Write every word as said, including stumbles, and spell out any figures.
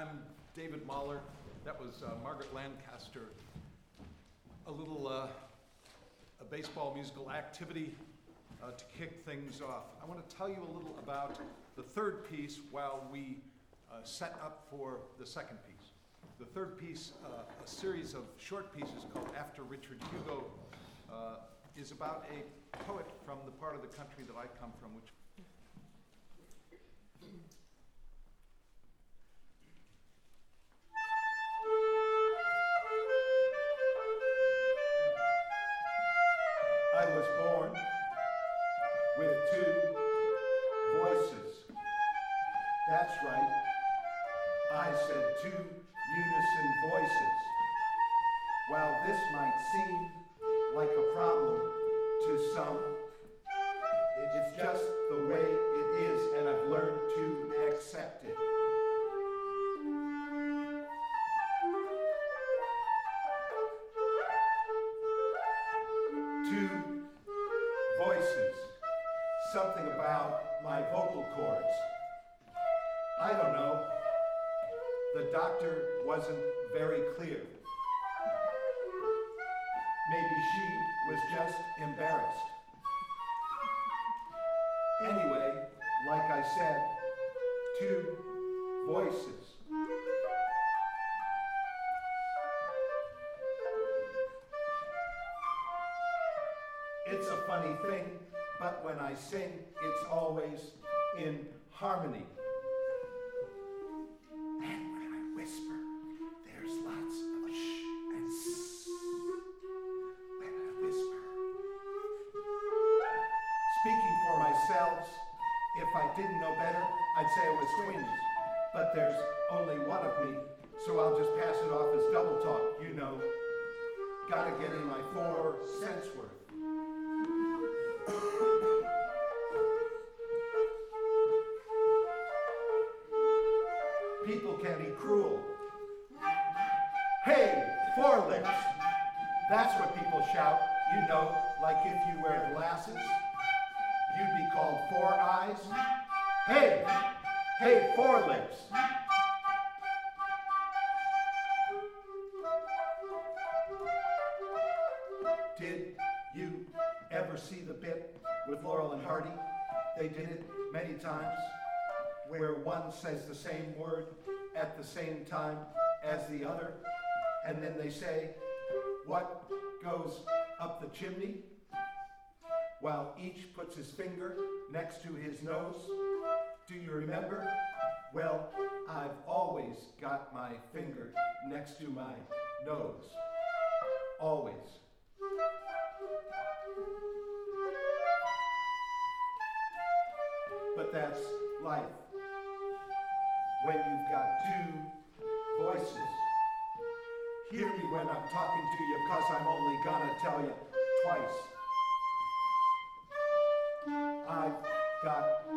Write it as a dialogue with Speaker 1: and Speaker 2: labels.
Speaker 1: I'm David Mahler. That was uh, Margaret Lancaster. A little uh, a baseball musical activity uh, to kick things off. I want to tell you a little about the third piece while we uh, set up for the second piece. The third piece, uh, a series of short pieces called After Richard Hugo, uh, is about a poet from the part of the country that I come from, which
Speaker 2: I was born with two voices. That's right. I said two unison voices. While this might seem like a problem to some, it's just the way it is, and I've learned to accept it. Two voices, something about my vocal cords. I don't know. The doctor wasn't very clear. Maybe she was just embarrassed. Anyway, like I said, two voices. It's a funny thing, but when I sing, it's always in harmony. And when I whisper, there's lots of shh and sss. When I whisper. Speaking for myself, if I didn't know better, I'd say it was twins. But there's only one of me, so I'll just pass it off as double talk, you know. Gotta get in my four cents worth. People can be cruel. Hey, four lips. That's what people shout. You know, like if you wear glasses, you'd be called four eyes. Hey, hey, four lips. Did you ever see the bit with Laurel and Hardy? They did it many times, where one says the same word at the same time as the other, and then they say, what goes up the chimney? While each puts his finger next to his nose. Do you remember? Well, I've always got my finger next to my nose. Always. But that's life. When you've got two voices. Hear me when I'm talking to you, cause I'm only gonna tell you twice. I've got